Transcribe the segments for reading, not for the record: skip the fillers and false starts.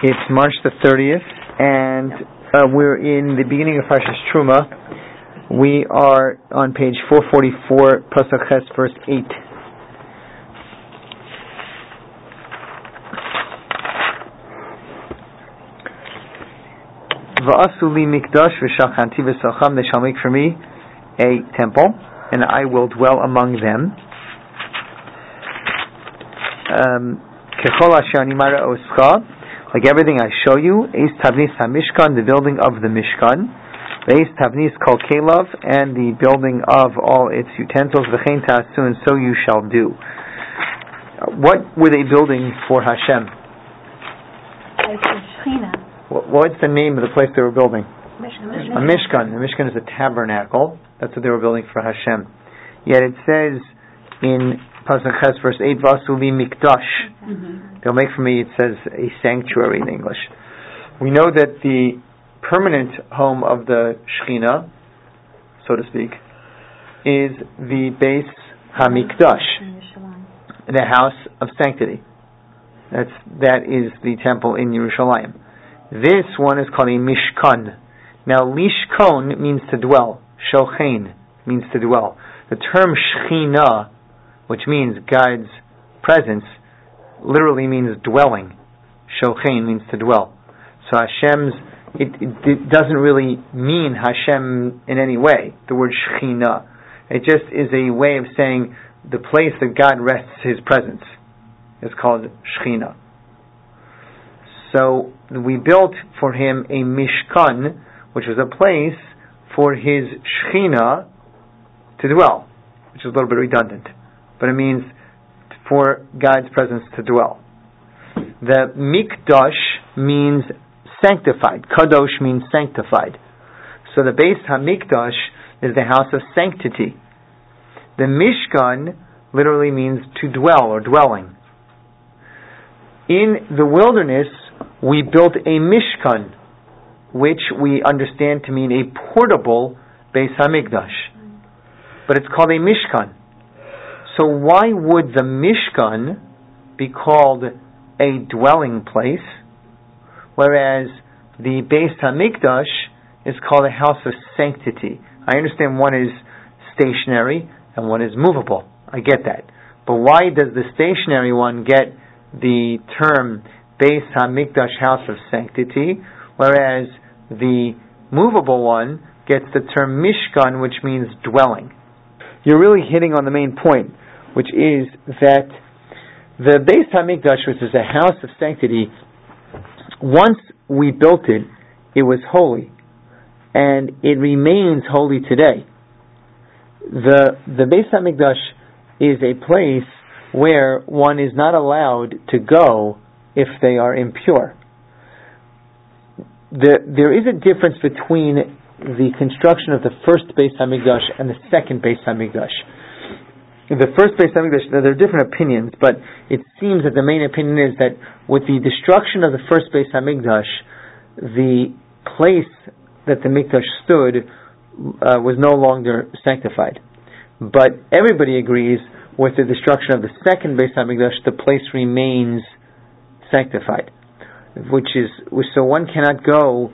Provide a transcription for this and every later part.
It's March the 30th, and we're in the beginning of Parshas Truma. We are on page 444, Pasuk Ches, verse 8. V'asu li mikdash v'shachanti v'sacham. They shall make for me a temple, and I will dwell among them. Kechol asher ani mara oscha. Like everything I show you, Eis Tavnis HaMishkan, the building of the Mishkan, Eis Tavnis Kol Kelav, and the building of all its utensils, V'chein Ta'asu, and so you shall do. What were they building for Hashem? What's the name of the place they were building? A Mishkan. The Mishkan is a tabernacle. That's what they were building for Hashem. Yet it says in Pasuk Ches, verse 8, Vasu li mikdash. They'll make for me, it says, a sanctuary in English. We know that the permanent home of the Shekhinah, so to speak, is the Beis HaMikdash, the house of sanctity. That is the temple in Yerushalayim. This one is called a Mishkan. Now, Lishkon means to dwell. Shochein means to dwell. The term Shekhinah, which means God's presence, literally means dwelling. Shochein means to dwell. So Hashem's, it doesn't really mean Hashem in any way, the word Shekhinah. It just is a way of saying the place that God rests His presence is called Shekhinah. So we built for Him a Mishkan, which was a place for His Shekhinah to dwell, which is a little bit redundant, but it means for God's presence to dwell. The Mikdash means sanctified. Kadosh means sanctified. So the Beis HaMikdash is the house of sanctity. The Mishkan literally means to dwell or dwelling. In the wilderness, we built a Mishkan, which we understand to mean a portable Beis HaMikdash. But it's called a Mishkan. So why would the Mishkan be called a dwelling place, whereas the Beis HaMikdash is called a house of sanctity? I understand one is stationary and one is movable. I get that. But why does the stationary one get the term Beis HaMikdash, house of sanctity, whereas the movable one gets the term Mishkan, which means dwelling? You're really hitting on the main point, which is that the Beis HaMikdash, which is a house of sanctity, once we built it, it was holy, and it remains holy today. The Beis HaMikdash is a place where one is not allowed to go if they are impure. There is a difference between the construction of the first Beis HaMikdash and the second Beis HaMikdash. The first Beis HaMikdash, there are different opinions, but it seems that the main opinion is that with the destruction of the first Beis HaMikdash, the place that the Mikdash stood was no longer sanctified. But everybody agrees with the destruction of the second Beis HaMikdash, the place remains sanctified. So one cannot go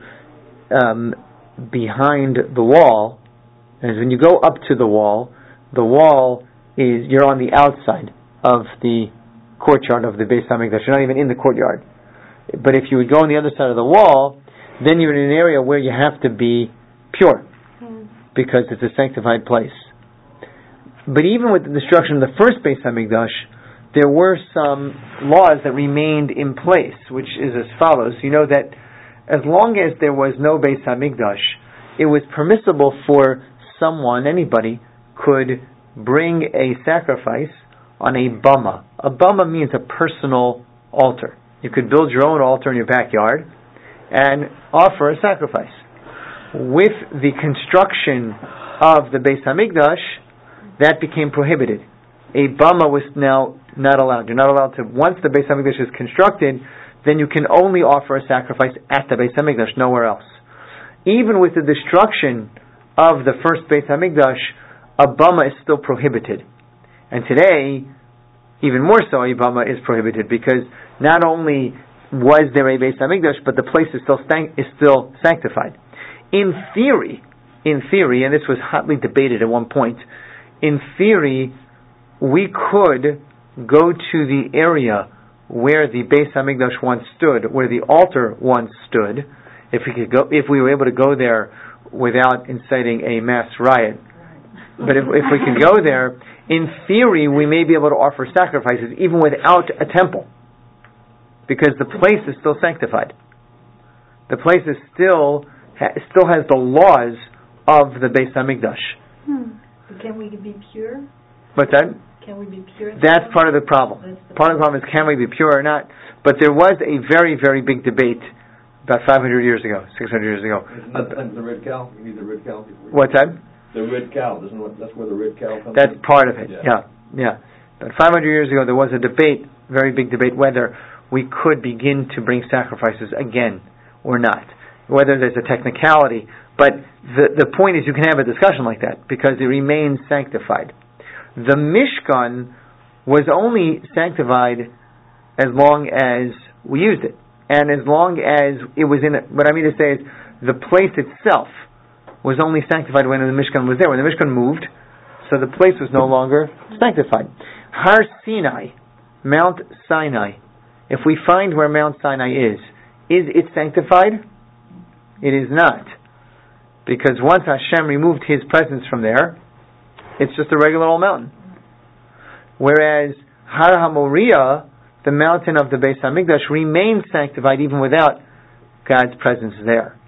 behind the wall. As when you go up to the wall is, you're on the outside of the courtyard of the Beis HaMikdash. You're not even in the courtyard. But if you would go on the other side of the wall, then you're in an area where you have to be pure, because it's a sanctified place. But even with the destruction of the first Beis HaMikdash, there were some laws that remained in place, which is as follows. You know that as long as there was no Beis HaMikdash, it was permissible for someone, anybody, could bring a sacrifice on a bama. A bama means a personal altar. You could build your own altar in your backyard and offer a sacrifice. With the construction of the Beis HaMikdash, that became prohibited. A bama was now not allowed. You're not allowed to, once the Beis HaMikdash is constructed, then you can only offer a sacrifice at the Beis HaMikdash, nowhere else. Even with the destruction of the first Beis HaMikdash, a bama is still prohibited. And today, even more so, a bama is prohibited, because not only was there a Beis Hamikdash, but the place is still sanctified. In theory, and this was hotly debated at one point, in theory, we could go to the area where the Beis Hamikdash once stood, where the altar once stood, if we were able to go there without inciting a mass riot. But if we could go there, in theory, we may be able to offer sacrifices even without a temple, because the place is still sanctified. The place is still has the laws of the Beis Hamikdash. Can we be pure? What's that? Can we be pure? That's part of the problem. Part of the problem is, can we be pure or not? But there was a very, very big debate about 500 years ago, 600 years ago. Isn't that the red cow? You need the red cow. What's that? The red cow. That's where the red cow comes That's in? part of it, yeah. But 500 years ago, there was a debate, very big debate, whether we could begin to bring sacrifices again or not. Whether there's a technicality. But the point is, you can have a discussion like that, because it remains sanctified. The Mishkan was only sanctified as long as we used it. And as long as it was in it. What I mean to say is, the place itself was only sanctified when the Mishkan was there. When the Mishkan moved, so the place was no longer sanctified. Har Sinai, Mount Sinai, if we find where Mount Sinai is it sanctified? It is not. Because once Hashem removed His presence from there, it's just a regular old mountain. Whereas Har HaMoriah, the mountain of the Beis Hamikdash, remains sanctified even without God's presence there.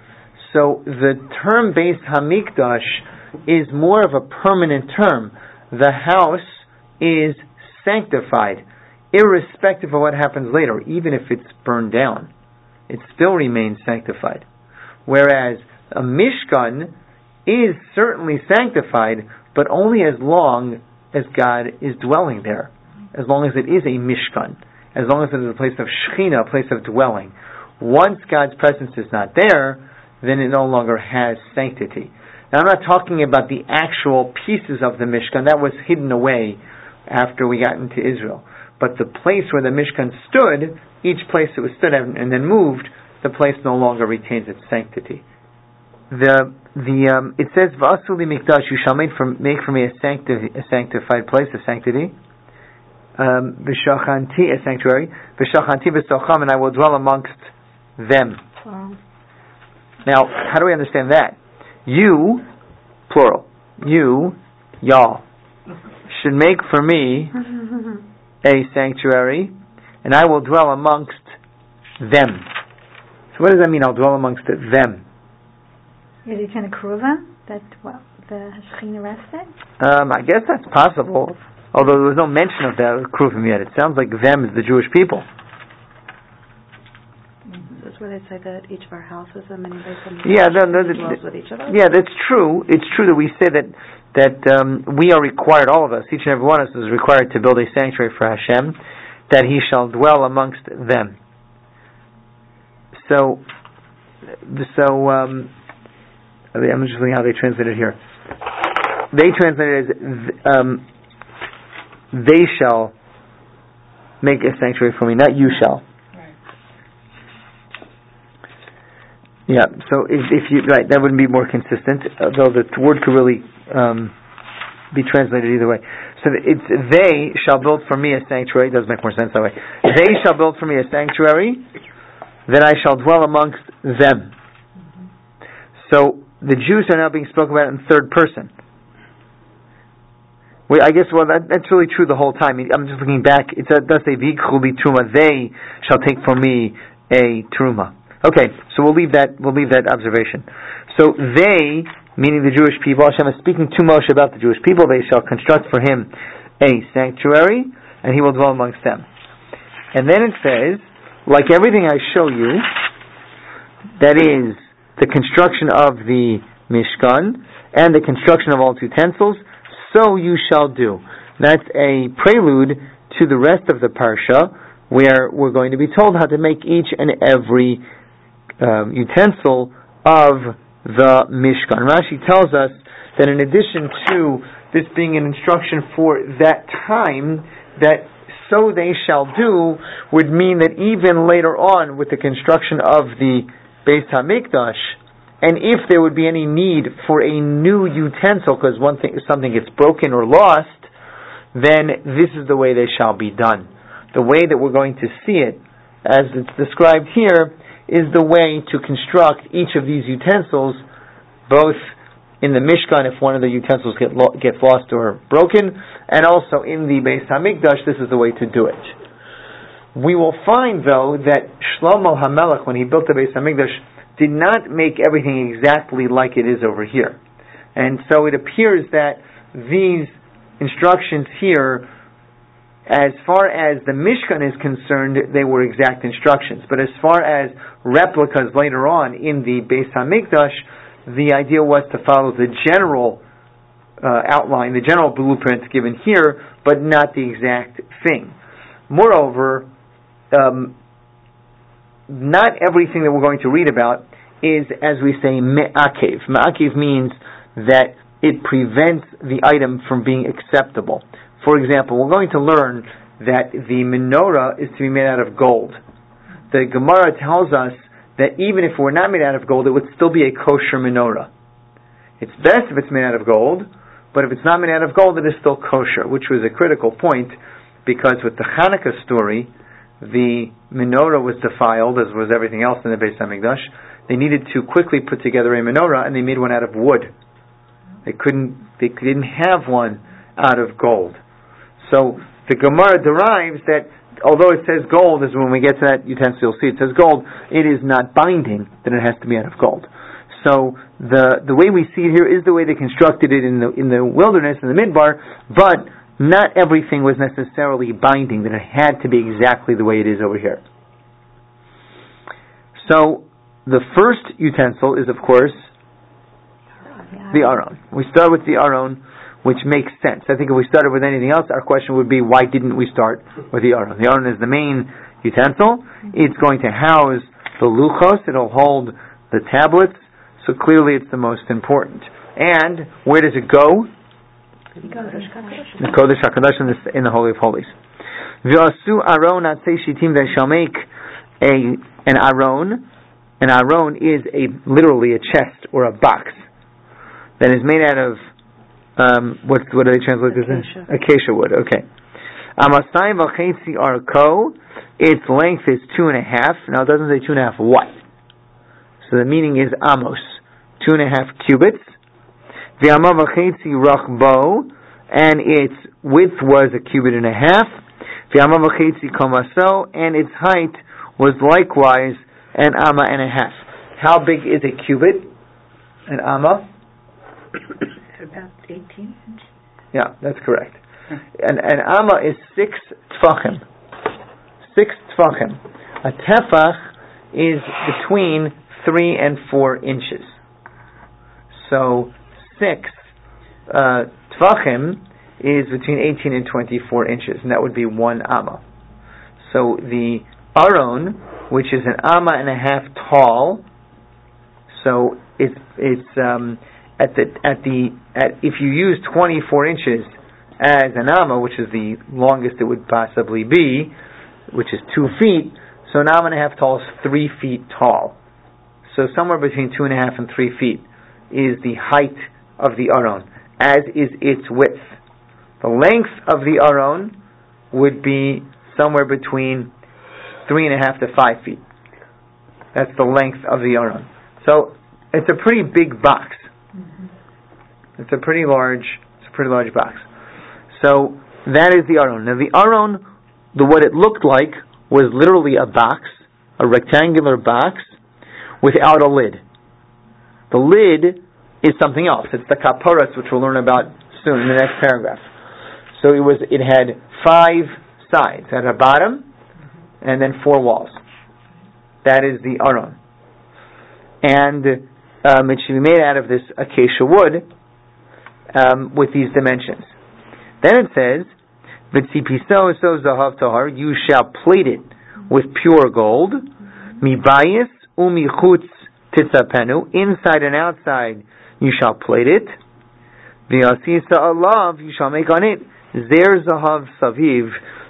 So the term Beis Hamikdash is more of a permanent term. The house is sanctified, irrespective of what happens later. Even if it's burned down, it still remains sanctified. Whereas a Mishkan is certainly sanctified, but only as long as God is dwelling there. As long as it is a Mishkan. As long as it is a place of Shechina, a place of dwelling. Once God's presence is not there, then it no longer has sanctity. Now, I'm not talking about the actual pieces of the Mishkan. That was hidden away after we got into Israel. But the place where the Mishkan stood, each place it was stood and then moved, the place no longer retains its sanctity. It says, "V'asuli mikdash," you shall make for me a sanctified place, a sanctity. V'shachanti, a sanctuary. V'shachanti v'socham, and I will dwell amongst them. Wow. Now, how do we understand that? You, plural, y'all, should make for me a sanctuary, and I will dwell amongst them. So what does that mean, I'll dwell amongst them? Is it in a Kruva that the Shekhinah rested? I guess that's possible, although there was no mention of that Kruvim yet. It sounds like them is the Jewish people. That's where they say that each of our houses and many days dwells with each other. Yeah, that's true. It's true that we say that we are required, all of us, each and every one of us is required to build a sanctuary for Hashem, that He shall dwell amongst them. So I'm just looking how they translate it here. They translate it as they shall make a sanctuary for me, not you shall. Right. Yeah, so if you that wouldn't be more consistent, though the word could really be translated either way. So it's they shall build for me a sanctuary. It does make more sense that way. They shall build for me a sanctuary, then I shall dwell amongst them. So the Jews are now being spoken about in third person. I guess, that's really true the whole time. I'm just looking back. It does say, V'yikchu li truma, they shall take for me a truma. Okay, so we'll leave that observation. So they, meaning the Jewish people, Hashem is speaking to Moshe about the Jewish people. They shall construct for him a sanctuary, and he will dwell amongst them. And then it says, like everything I show you, that is the construction of the Mishkan and the construction of all its utensils, so you shall do. That's a prelude to the rest of the parsha, where we're going to be told how to make each and every utensil of the Mishkan. Rashi tells us that in addition to this being an instruction for that time, that so they shall do would mean that even later on with the construction of the Beis HaMikdash, and if there would be any need for a new utensil because something gets broken or lost, then this is the way they shall be done. The way that we're going to see it, as it's described here, is the way to construct each of these utensils, both in the Mishkan if one of the utensils gets lost or broken, and also in the Beis HaMikdash. This is the way to do it. We will find, though, that Shlomo HaMelech, when he built the Beis HaMikdash, did not make everything exactly like it is over here. And so it appears that these instructions here, as far as the Mishkan is concerned, they were exact instructions. But as far as replicas later on in the Beis HaMikdash, the idea was to follow the general outline, the general blueprint given here, but not the exact thing. Moreover, not everything that we're going to read about is, as we say, me'akev. Me'akev means that it prevents the item from being acceptable. For example, we're going to learn that the menorah is to be made out of gold. The Gemara tells us that even if it were not made out of gold, it would still be a kosher menorah. It's best if it's made out of gold, but if it's not made out of gold, it is still kosher, which was a critical point, because with the Hanukkah story, the menorah was defiled, as was everything else in the Beis HaMikdash. They needed to quickly put together a menorah, and they made one out of wood. They didn't have one out of gold. So the Gemara derives that although it says gold, as when we get to that utensil, you'll see it says gold, it is not binding that it has to be out of gold. So the way we see it here is the way they constructed it in the wilderness, in the Midbar, but not everything was necessarily binding, that it had to be exactly the way it is over here. So the first utensil is, of course, the Aron. We start with the Aron, which makes sense. I think if we started with anything else, our question would be, why didn't we start with the Aron? The Aron is the main utensil. It's going to house the luchos. It'll hold the tablets. So clearly it's the most important. And where does it go? The Kodesh HaKadosh, in the Holy of Holies. V'asu Aron atzei shitim, they shall make an Aron. An Aron is literally a chest or a box that is made out of what do they translate this in? Acacia wood. Okay. Amasai v'chetzi arko. Its length is 2.5. Now it doesn't say 2.5 what. So the meaning is amos, 2.5 cubits. V'ama v'chetzi rachbo, and its width was 1.5 cubits. V'ama v'chetzi komaso, and its height was likewise 1.5 amma. How big is a cubit? An amma? About 18 inches. Yeah, that's correct. An amma is 6 tfachim. 6 tfachim. A tefach is between 3 and 4 inches. So 6 tfachim is between 18 and 24 inches, and that would be 1 amma. So the Aron, which is 1.5 amma tall, so it's if you use 24 inches as an amma, which is the longest it would possibly be, which is 2 feet, so 1.5 amma tall is 3 feet tall. So somewhere between 2.5 and 3 feet is the height of the Aron, as is its width. The length of the Aron would be somewhere between 3.5 to 5 feet. That's the length of the Aron. So it's a pretty big box. It's a pretty large box. So that is the Aron. Now the Aron, what it looked like was literally a box, a rectangular box without a lid. The lid is something else. It's the kaporos, which we'll learn about soon in the next paragraph. So it had 5 sides. It had a bottom and then 4 walls. That is the Aron. And it should be made out of this acacia wood with these dimensions. Then it says, "V'tzipiso so zahav tahar, you shall plate it with pure gold, mibayis umichutz titzapenu, inside and outside you shall plate it. V'asisa alav, you shall make on it zer zahav saviv,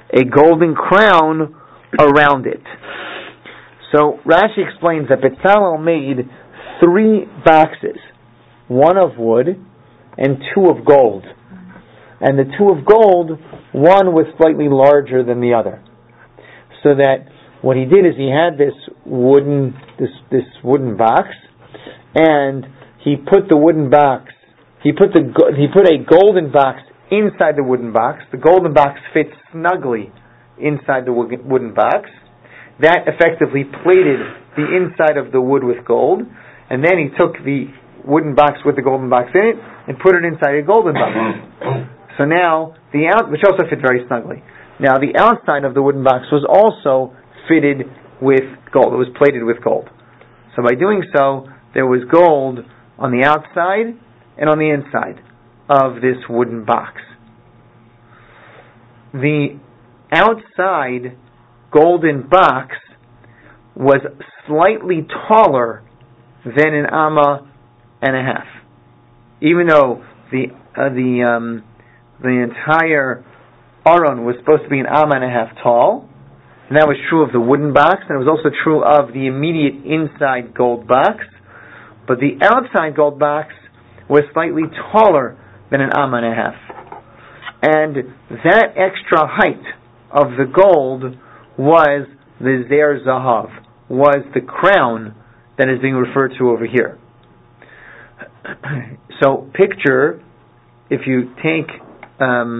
a golden crown around it. So Rashi explains that Bezalel made 3 boxes, 1 of wood and 2 of gold. And the 2 of gold, one was slightly larger than the other. So that what he did is he had this wooden box, and he put the wooden box. He put a golden box inside the wooden box. The golden box fits snugly inside the wooden box. That effectively plated the inside of the wood with gold, and then he took the wooden box with the golden box in it and put it inside a golden box. So now which also fit very snugly. Now the outside of the wooden box was also fitted with gold. It was plated with gold. So by doing so, there was gold on the outside and on the inside of this wooden box. The outside golden box was slightly taller than an amma and a half, even though the entire aron was supposed to be an amma and a half tall, and that was true of the wooden box, and it was also true of the immediate inside gold box. But the outside gold box was slightly taller than an amma and a half, and that extra height of the gold was the Zer Zahav, was the crown that is being referred to over here. So picture if you take a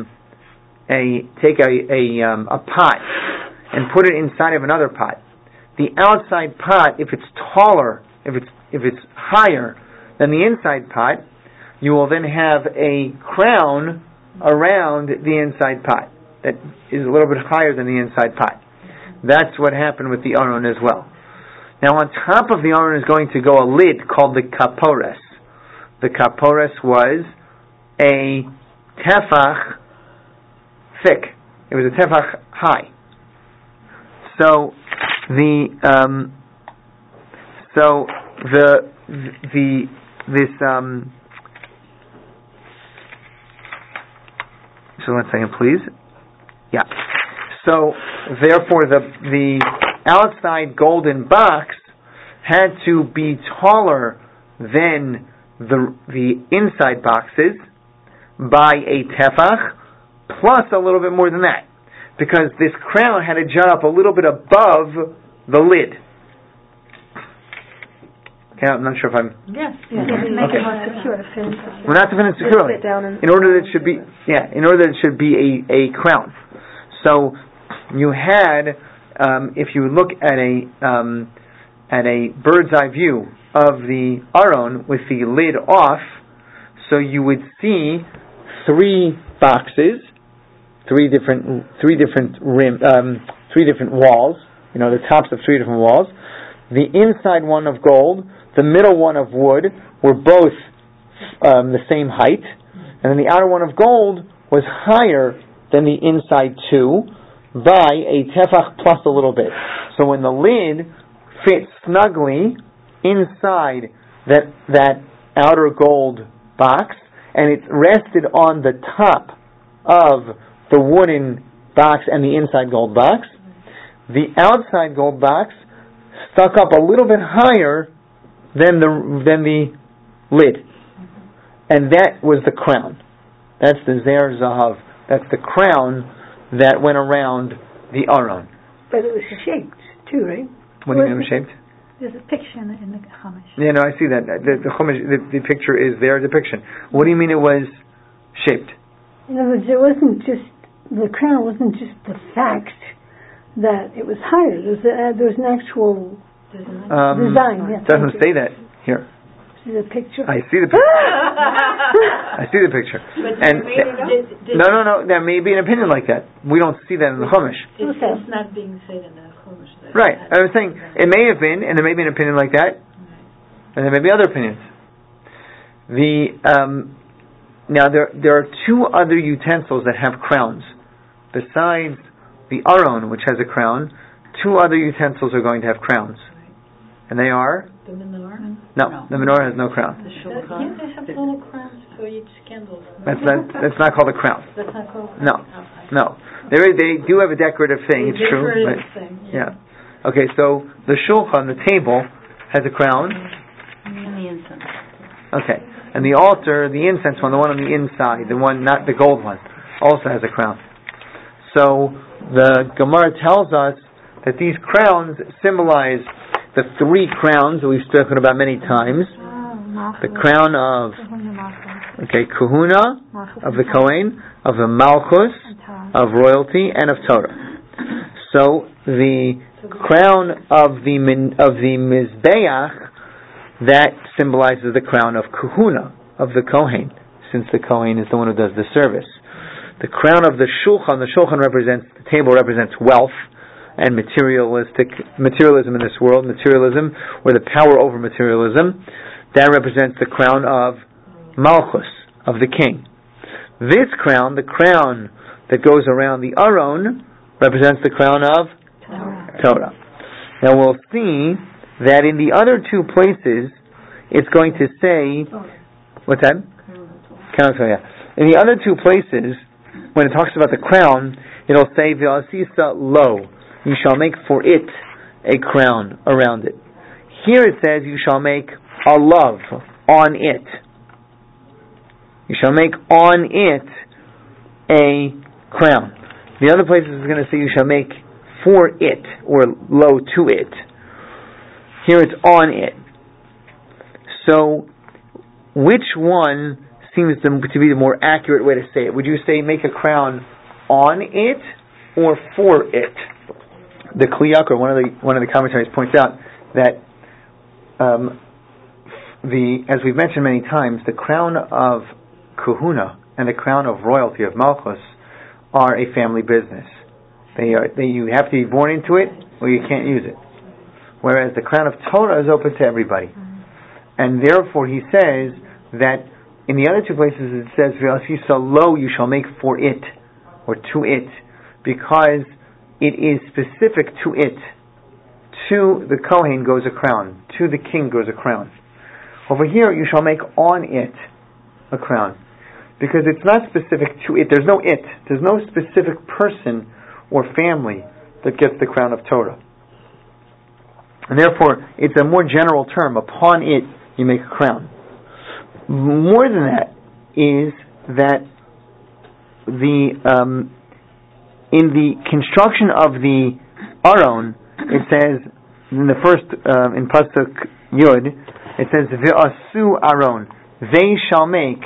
pot and put it inside of another pot. The outside pot, if it's taller, if it's higher than the inside pot, you will then have a crown around the inside pot that is a little bit higher than the inside pot. That's what happened with the aron as well. Now on top of the aron is going to go a lid called the kapores. The kapores was a tefach thick. It was a tefach high. So so 1 second, please. Yeah. So therefore, the outside golden box had to be taller than the inside boxes by a tefach, plus a little bit more than that, because this crown had to jut up a little bit above the lid. Okay, I'm not sure if I'm... Yes. Make it more secure. Well, not to fit it securely. In order that it should be... Yeah, in order that it should be a crown. So, you had, if you look at a bird's eye view of the aron with the lid off, so you would see 3 boxes, 3 different walls, the tops of 3 different walls. The inside one of gold, the middle one of wood, were both the same height, and then the outer one of gold was higher than the inside 2 by a tefach plus a little bit. So when the lid fit snugly inside that outer gold box, and it rested on the top of the wooden box and the inside gold box, the outside gold box stuck up a little bit higher than the lid, and that was the crown. That's the Zer Zahav. That's the crown that went around the aron. But it was shaped too, right? What do you mean it was shaped? There's a picture in the Chumash. Yeah, no, I see that. The Chumash, the picture is their depiction. What do you mean it was shaped? In other words, the crown wasn't just the fact that it was higher. There was an actual design. It doesn't say that here. See the picture? I see the picture. I see the picture. No. There may be an opinion like that. We don't see that in the Chumash. It's not being said in the Chumash. Right. I was saying it may have been, and there may be an opinion like that, and there may be other opinions. Now there are 2 other utensils that have crowns besides the aron, which has a crown. 2 other utensils are going to have crowns, and they are. The menorah? No, the menorah has no crown. They have little crowns. So each candle. That's not called a crown. That's not called. No. They do have a decorative thing. It's true. Okay, so the shulchan, the table, has a crown. And the incense. Okay, and the altar, the incense one, the one on the inside, the one, not the gold one, also has a crown. So the Gemara tells us that these crowns symbolize the three crowns that we've spoken about many times. The crown of Kahuna, of the Kohen, of the Malchus, of royalty, and of Torah. So the crown of the Mizbeach, that symbolizes the crown of Kahuna, of the Kohen, since the Kohen is the one who does the service. The crown of the Shulchan represents, the table represents wealth and materialism in this world, materialism, or the power over materialism. That represents the crown of Malchus, of the king. This crown, the crown that goes around the Aron, represents the crown of Torah. Now we'll see that in the other two places, it's going to say, what's that? In the other two places, when it talks about the crown, it'll say, V'asisa lo, you shall make for it a crown around it. Here it says, you shall make a love on it. You shall make on it a crown. The other places is going to say, you shall make for it, or lo to it. Here it's on it. So, which one seems to be the more accurate way to say it? Would you say make a crown on it or for it? The Kli Yakar, one of the commentaries, points out that as we've mentioned many times, the crown of Kahuna and the crown of royalty of Malchus are a family business. You have to be born into it, or you can't use it. Whereas the crown of Torah is open to everybody. And therefore he says that in the other two places it says, V'asisa lo, you shall make for it, or to it, because it is specific to it. To the Kohen goes a crown. To the king goes a crown. Over here, you shall make on it a crown. Because it's not specific to it. There's no it. There's no specific person or family that gets the crown of Torah. And therefore, it's a more general term. Upon it, you make a crown. More than that is that in the construction of the Aron, it says in the first in Pasuk Yud, it says V'asu Aron. They shall make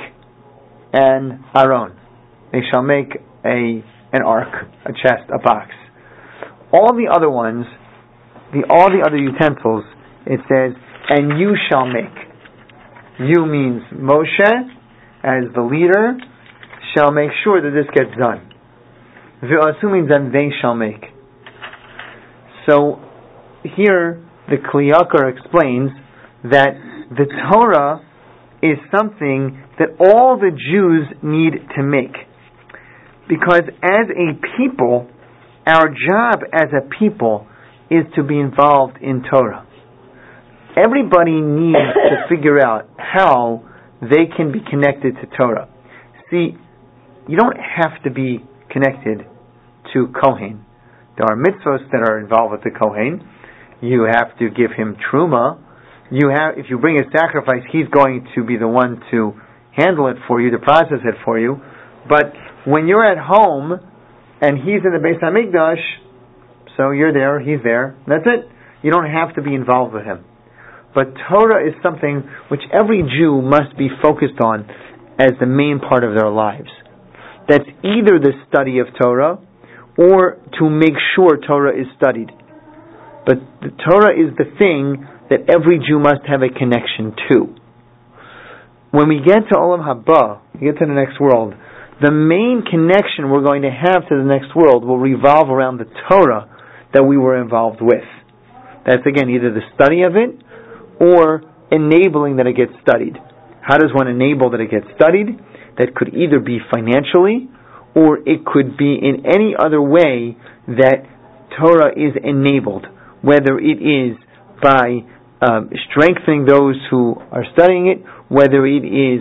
an Aron. They shall make an ark, a chest, a box. All the other ones, all the other utensils, it says, and you shall make. You means Moshe, as the leader, shall make sure that this gets done. V'asu means then they shall make. So here the Kli Yakar explains that the Torah is something that all the Jews need to make. Because as a people, our job as a people is to be involved in Torah. Everybody needs to figure out how they can be connected to Torah. See, you don't have to be connected to Kohen. There are mitzvahs that are involved with the Kohen. You have to give him truma. If you bring a sacrifice, he's going to be the one to handle it for you, to process it for you. But when you're at home and he's in the Beis HaMikdash, so you're there, he's there, that's it. You don't have to be involved with him. But Torah is something which every Jew must be focused on as the main part of their lives. That's either the study of Torah or to make sure Torah is studied. But the Torah is the thing that every Jew must have a connection to. When we get to Olam Haba, we get to the next world, the main connection we're going to have to the next world will revolve around the Torah that we were involved with. That's again either the study of it or enabling that it gets studied. How does one enable that it gets studied? That could either be financially or it could be in any other way that Torah is enabled, whether it is by strengthening those who are studying it, whether it is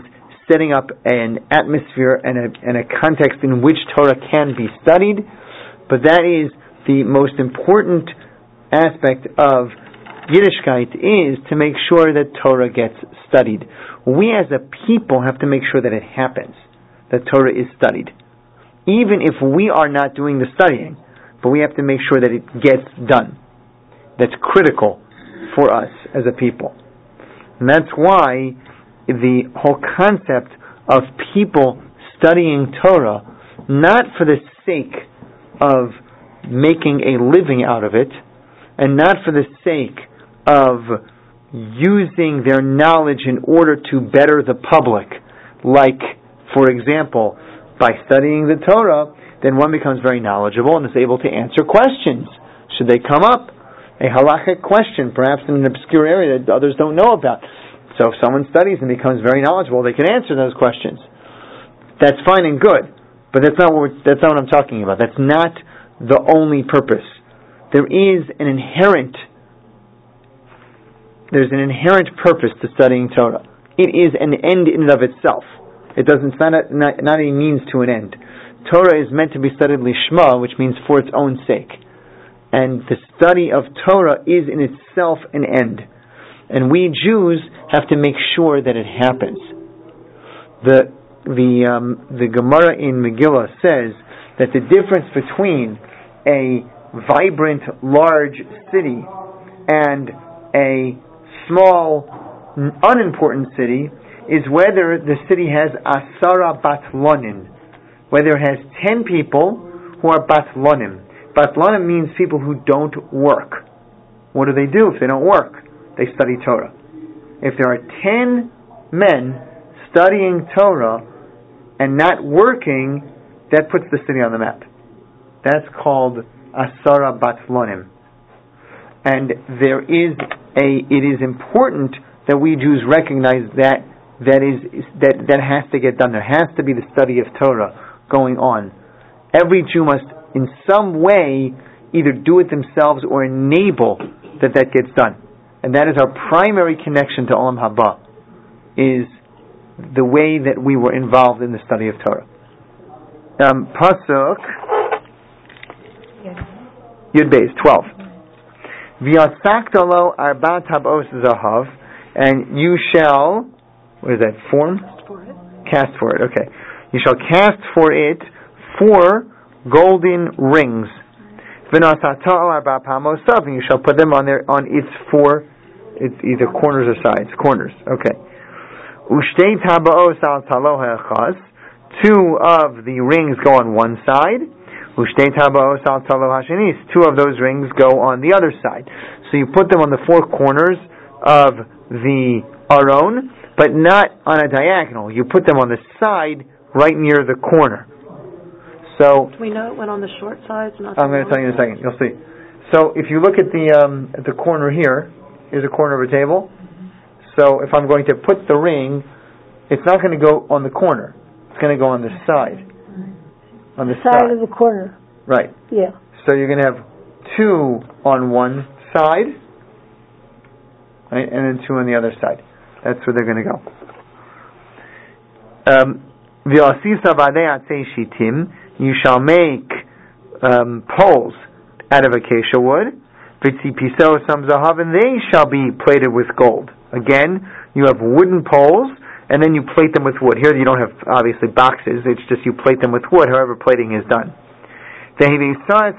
setting up an atmosphere and a context in which Torah can be studied, but that is the most important aspect of Yiddishkeit, is to make sure that Torah gets studied. We as a people have to make sure that it happens, that Torah is studied. Even if we are not doing the studying, but we have to make sure that it gets done. That's critical for us as a people. And that's why the whole concept of people studying Torah, not for the sake of making a living out of it, and not for the sake of using their knowledge in order to better the public, like, for example, by studying the Torah, then one becomes very knowledgeable and is able to answer questions. Should they come up? A halachic question, perhaps in an obscure area that others don't know about. So if someone studies and becomes very knowledgeable, they can answer those questions. That's fine and good, but that's not what I'm talking about. That's not the only purpose. There's an inherent purpose to studying Torah. It is an end in and of itself. It's not a means to an end. Torah is meant to be studied lishma, which means for its own sake. And the study of Torah is in itself an end. And we Jews have to make sure that it happens. The Gemara in Megillah says that the difference between a vibrant, large city and a small, unimportant city is whether the city has asara batlonin, whether it has 10 people who are batlonim. Batlonim means people who don't work. What do they do if they don't work? They study Torah. If there are 10 men studying Torah and not working, that puts the city on the map. That's called asara batlonim. And it is important that we Jews recognize that has to get done. There has to be the study of Torah going on. Every Jew must, in some way, either do it themselves or enable that gets done. And that is our primary connection to Olam Haba, is the way that we were involved in the study of Torah. Pasuk Yud Beis 12. V'yasakta lo arbat habos zahav, and you shall, what is that, cast for it, okay. You shall cast for it 4 golden rings. And you shall put them on its 4, it's either corners or sides, corners, okay. 2 of the rings go on one side. 2 of those rings go on the other side. So you put them on the 4 corners of the Aron, but not on a diagonal. You put them on the side, right near the corner. So do we know it went on the short sides? Not I'm going to tell you in a second. You'll see. So if you look at the corner here, here's a corner of a table. So if I'm going to put the ring, it's not going to go on the corner. It's going to go on the side. On the side of the corner. Right. Yeah. So you're going to have 2 on one side, right, and then 2 on the other side. That's where they're going to go. You shall make poles out of acacia wood, and they shall be plated with gold. Again, you have wooden poles, and then you plate them with wood. Here you don't have, obviously, boxes. It's just you plate them with wood, however plating is done. You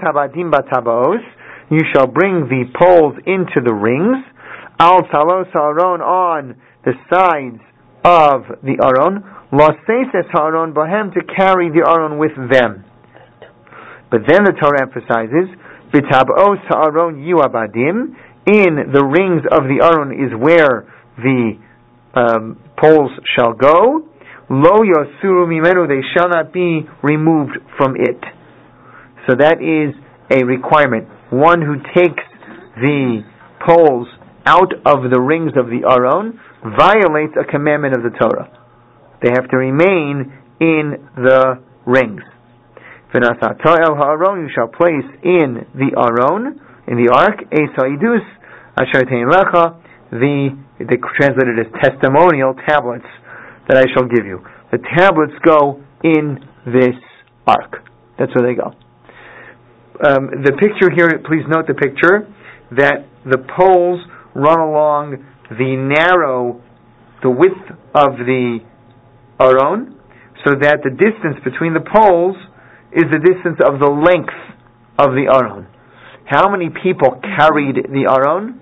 shall bring the poles into the rings, al talos Aron, on the sides of the Aron, laseses Aron bahem, to carry the Aron with them. But then the Torah emphasizes, b'tabos Aron yuabadim, in the rings of the Aron is where the poles shall go. Lo yosuru mimenu, they shall not be removed from it. So that is a requirement. One who takes the poles out of the rings of the Aron violates a commandment of the Torah. They have to remain in the rings. V'nasata el ha'aron, you shall place in the Aron, in the ark, esaidus asher tein lecha, the translated as testimonial tablets that I shall give you. The tablets go in this ark. That's where they go. The picture here, please note the picture, that the poles run along the width of the Aron, so that the distance between the poles is the distance of the length of the Aron. How many people carried the Aron?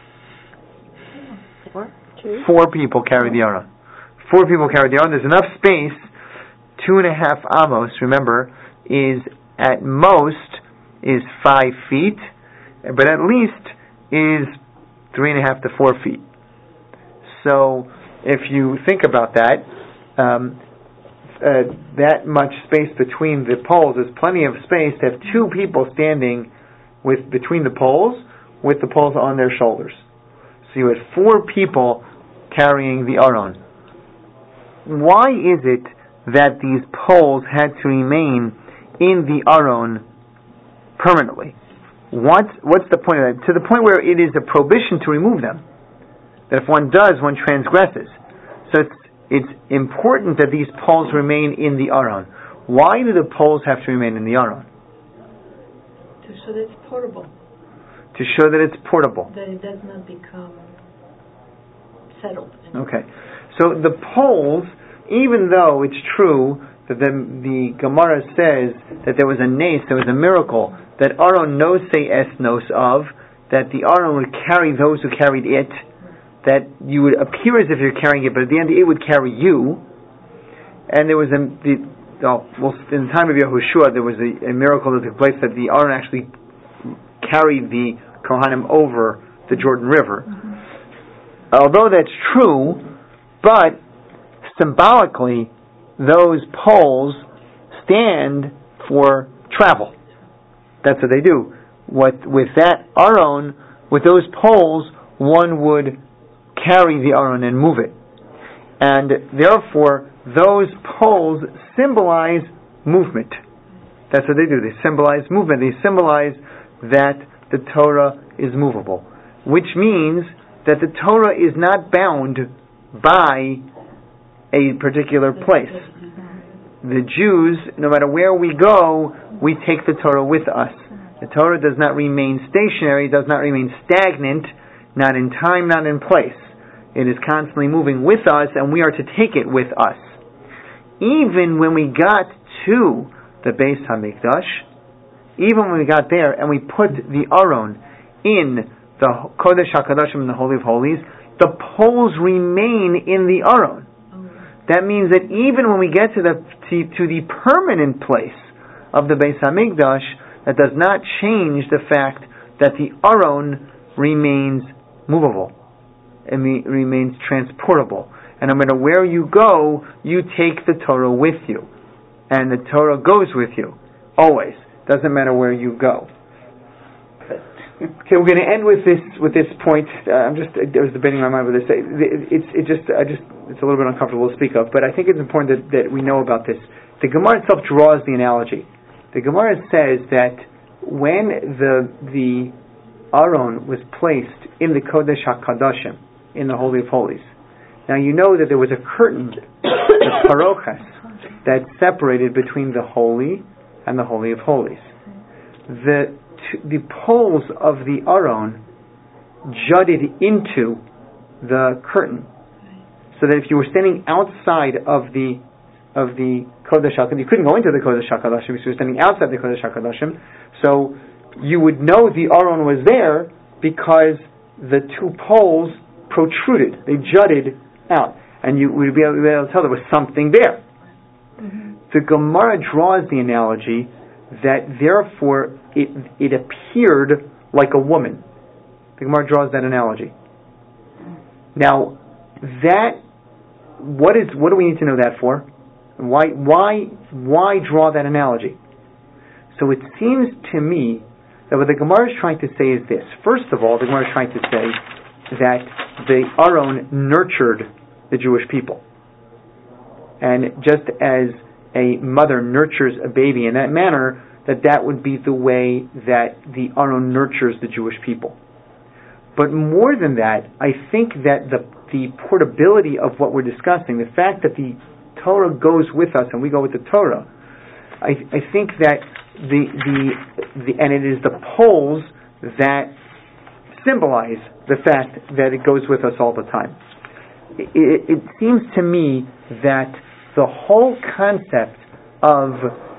4 people carried the Aron. 4 people carried the Aron. There's enough space. 2.5 amos, remember, is at most is 5 feet, but at least is 3.5 to 4 feet. So if you think about that, that much space between the poles is plenty of space to have 2 people standing between the poles with the poles on their shoulders. So you had 4 people carrying the Aron. Why is it that these poles had to remain in the Aron permanently? What's the point of that? To the point where it is a prohibition to remove them. That if one does, one transgresses. So it's important that these poles remain in the Aron. Why do the poles have to remain in the Aron? To show that it's portable. To show that it's portable. That it does not become settled. Okay. So the poles, even though it's true that the Gemara says that there was a nes, there was a miracle, that Aron nos of, that the Aron would carry those who carried it, that you would appear as if you're carrying it, but at the end it would carry you. And there was in the time of Yehoshua, there was a miracle that took place that the Aron actually carried the Kohanim over the Jordan River. Although that's true, but symbolically, those poles stand for travel. That's what they do. With that Aron, with those poles, one would carry the Aron and move it. And therefore, those poles symbolize movement. That's what they do. They symbolize movement. They symbolize that the Torah is movable. Which means that the Torah is not bound by a particular place. The Jews, no matter where we go, we take the Torah with us. The Torah does not remain stationary, does not remain stagnant, not in time, not in place. It is constantly moving with us, and we are to take it with us. Even when we got to the Beis HaMikdash, even when we got there and we put the Aron in the Kodesh HaKadoshim, in the Holy of Holies, the poles remain in the Aron. That means that even when we get to the permanent place of the Beis HaMikdash, that does not change the fact that the Aron remains movable and remains transportable. And no matter where you go, you take the Torah with you. And the Torah goes with you. Always. Doesn't matter where you go. Okay, we're going to end with this point. I was debating in my mind with this. It's a little bit uncomfortable to speak of, but I think it's important that we know about this. The Gemara itself draws the analogy. The Gemara says that when the Aron was placed in the Kodesh HaKadoshim, in the Holy of Holies. Now you know that there was a curtain, the parochas, that separated between the Holy and the Holy of Holies. The poles of the Aron jutted into the curtain, so that if you were standing outside of the Kodesh HaKadoshim, you couldn't go into the Kodesh HaKadoshim if you were standing outside the Kodesh HaKadoshim. So you would know the Aron was there because the 2 poles protruded, they jutted out, and you would be able to tell there was something there. The Gemara draws the analogy that therefore it appeared like a woman. The Gemara draws that analogy. Now, what do we need to know that for? Why draw that analogy? So it seems to me that what the Gemara is trying to say is this. First of all, the Gemara is trying to say that the Aron nurtured the Jewish people. And just as a mother nurtures a baby in that manner, that would be the way that the Aron nurtures the Jewish people. But more than that, I think that the the portability of what we're discussing, the fact that the Torah goes with us and we go with the Torah, I think that and it is the poles that symbolize the fact that it goes with us all the time. It seems to me that the whole concept of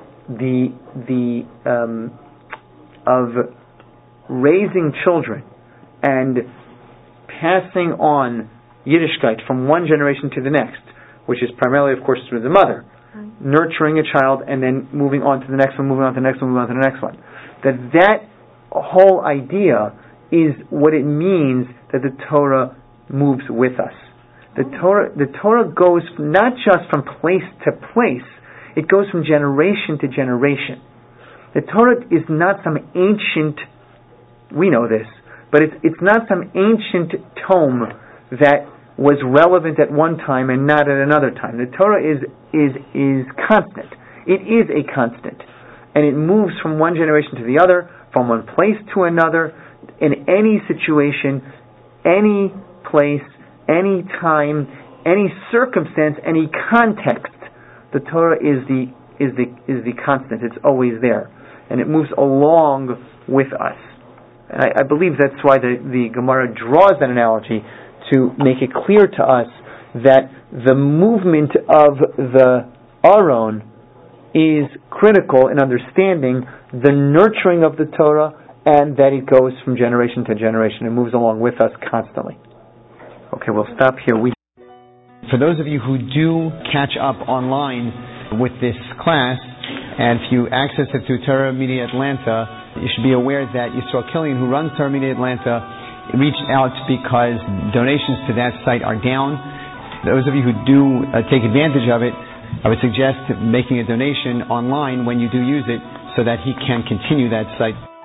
of raising children and passing on Yiddishkeit from one generation to the next, which is primarily, of course, through the mother, nurturing a child and then moving on to the next one, moving on to the next one, moving on to the next one. That whole idea is what it means that the Torah moves with us. The Torah goes not just from place to place, it goes from generation to generation. The Torah is not some ancient, we know this, but it's not some ancient tome that was relevant at one time and not at another time. The Torah is constant. It is a constant. And it moves from one generation to the other, from one place to another, in any situation, any place, any time, any circumstance, any context. The Torah is the constant. It's always there. And it moves along with us. And I believe that's why the Gemara draws that analogy, to make it clear to us that the movement of the Aron is critical in understanding the nurturing of the Torah, and that it goes from generation to generation and moves along with us constantly. Okay, we'll stop here. For those of you who do catch up online with this class, and if you access it through Torah Media Atlanta, you should be aware that Yisrael Killian, who runs Torah Media Atlanta, reached out because donations to that site are down. Those of you who do take advantage of it, I would suggest making a donation online when you do use it, so that he can continue that site.